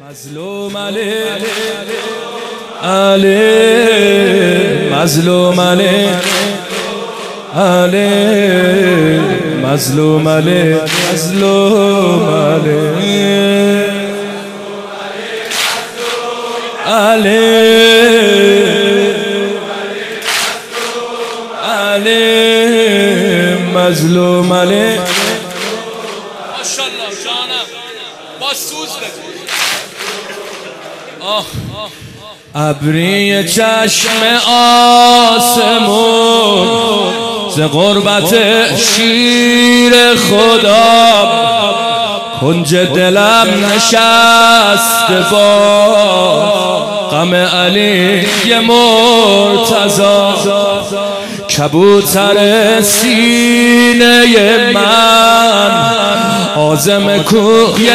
مظلوم علی علی مظلوم علی علی مظلوم علی مظلوم علی علی علی مظلوم علی. ماشاءالله جانم با سوز بگو. ابری چشم آسمون ز غربت شیر خدا کنج دلم نشست با غم علی مرتضی. کبوتر سینه من عازم کوی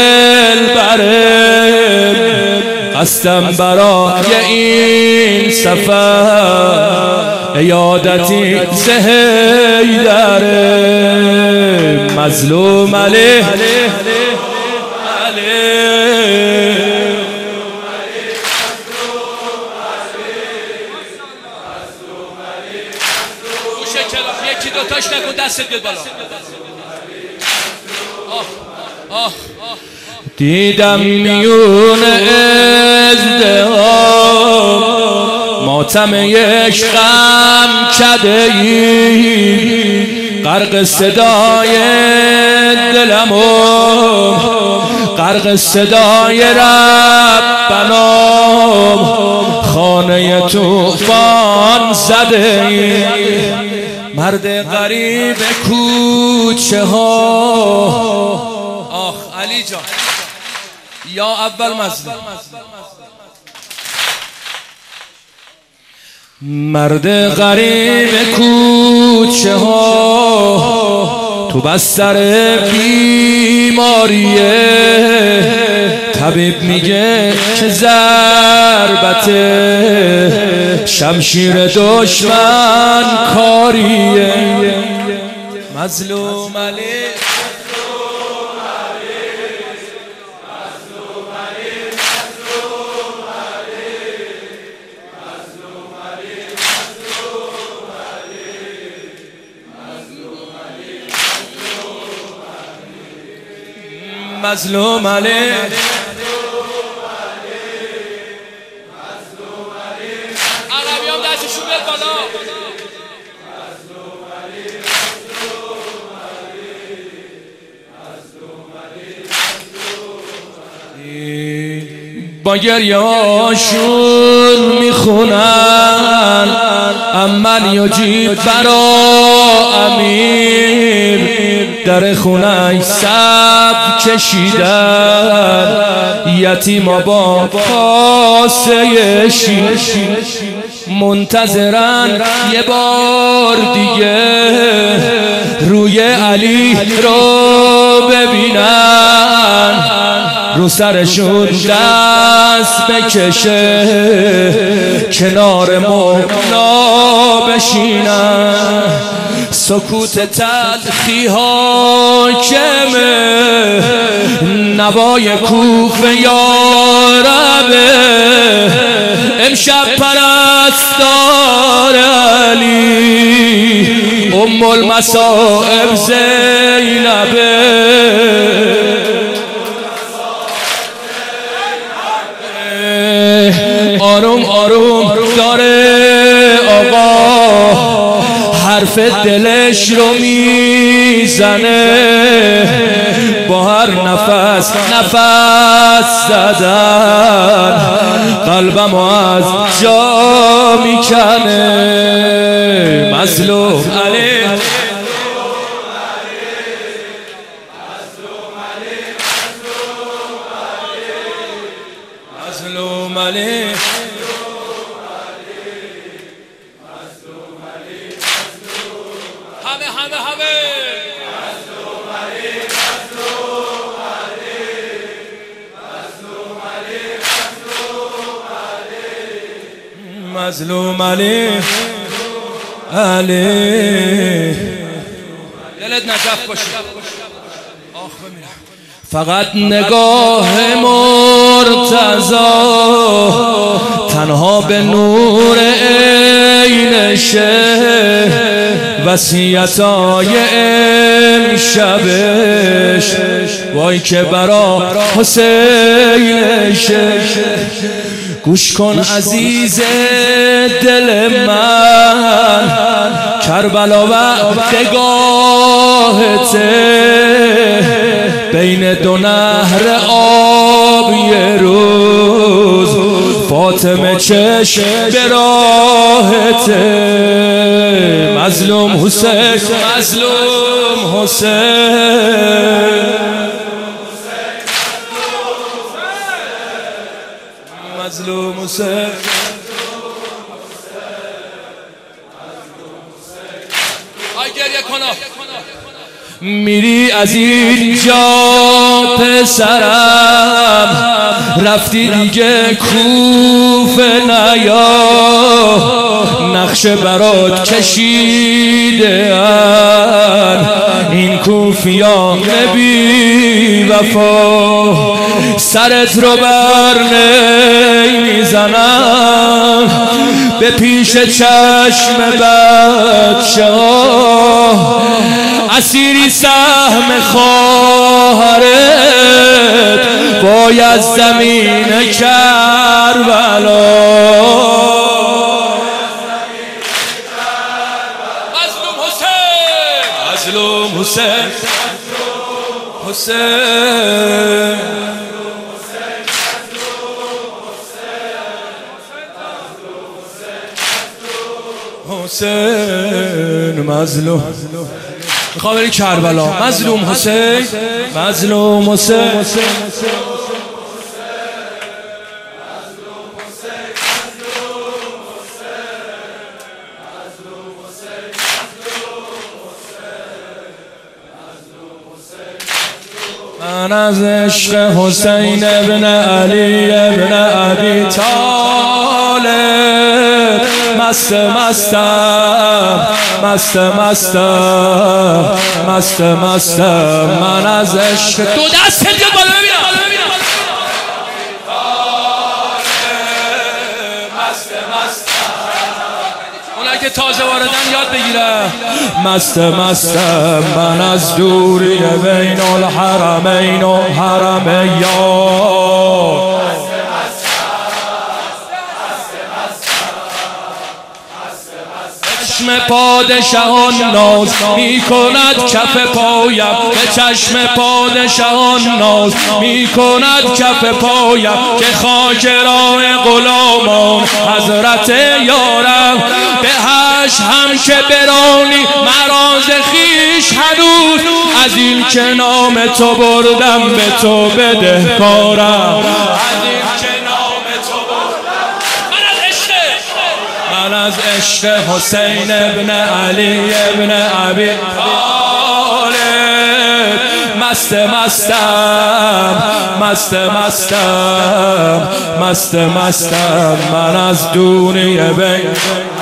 دلبره قصدم برای این سفر عیادتی ز حیدر. مظلوم علی یکی دوتاش نکن دستت بیاد بالا. دیدم میون ازدحام ماتم یک غم کده ای غرق صدای دلم و غرق صدای ربنا خانه طوفان زده ای. مرد غریب کوچه ها علی جان یا اول مظلوم. مرد غریب کوچه ها تو بستر بیماریه طبیب میگه که ضربت شمشیر دشمن کاریه. مظلوم علی مظلوم علی عربیام دستشون بیاد بالا. با گریه هاشون میخونن امن یجیب برا امیر در خونه سب کشیدن یتیما با پاسه شیر منتظرن یه بار دیگه روی علی رو ببینن رو سرشون دست بکشه کنار مولا بشینن. سکوت تلخی حاکمه نوای کوفه یاربه امشب پرستار علی ام المصائب زینبه. آروم آروم داره آقا حرف دلش رو میزنه با هر نفس نفس زدن قلبم از جا میکنه. مظلوم علی مظلوم علی همه مظلوم علی علی دلت نجف باشه. فقط نگاه مرتضی غذا تنها به نور عینشه وصیتای امشبش وای که برا حسینشه گوش کن عزیز دل من کربلا وقتگاهته بین دو نهر آب یه روز فاطمه چشم به راهته مظلوم حسین مظلوم حسین مظلوم حسین آی گریه کنا میری از اینجا پسرم رفتی دیگه کوفه نیا نقشه برات کشیده این کوفیان بی وفا سرت رو بر نمیزنم به پیش چشم بچه ها اسیری سهم خواهرت وای از زمین کربلا مظلوم حسین مظلوم حسین حسین حسین مظلوم میخوام بری کربلا مظلوم حسین مظلوم حسین من از عشق حسین ابن علی ابن ابی طالب مست مستم مست مستم مست مستم من از عشق دو دست هدیه بالا ببینم اونایی که تازه واردن یاد بگیرن مست مستم من از دوری بین الحرمین و حرم یار چشم پادشاهان ناز می کند کف پایم به چشم پادشاهان ناز می کند کف پایم که خاک راه غلامان حضرت یارم به هش هم که برانی مراز خیش هنوز از این که نام تو بردم به تو بدهکارم من از عشق حسین ابن علی ابن ابی طالب مست مستم مست مستم مست مستم من از دوری بین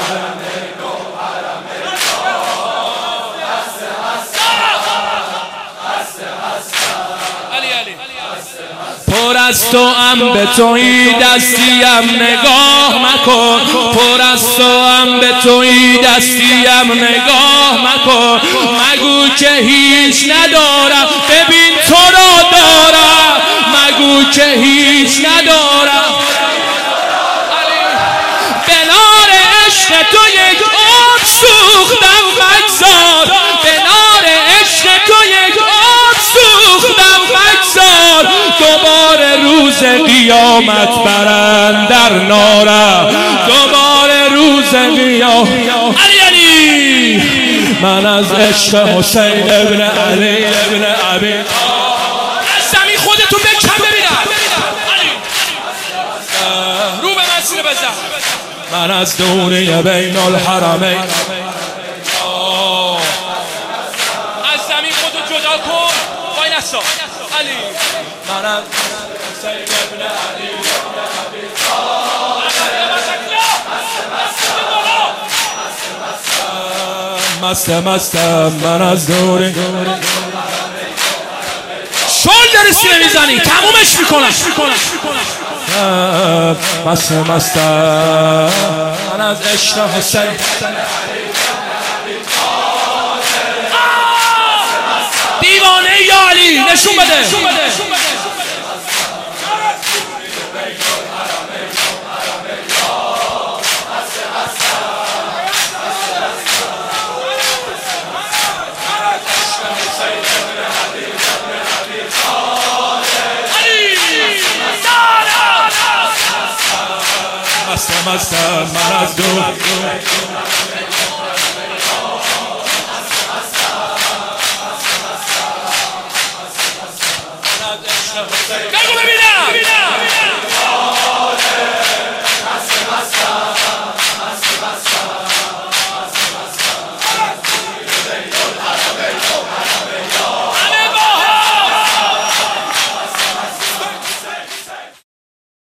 پر از تو ام به توی دستیم نگاه مکن پر از تو ام به توی دستیم نگاه مکن مگو که هیچ ندارم ببین تو را دارم مگو که هیچ ندارم به نار عشق تو یک آب سوختم مگذار به نار عشق تو یک آب سوختم مگذار دوباره روز قیامت برندر نارم دوباره روز قیامت علی من از عشق حسین ابن علی ابن ابی زمین خودتو بکن ببینم رو به مسیر بزن من از دوری بین الحرمین از زمین خودتو جدا کن وای نسا علی من از حسین ابن علی ابن ابی مست مستم من از دوری شل داری سینه میزنی تمومش میکنم مست مستم من از عشق حسین دیوانه یا علی نشون بده مستم من از دو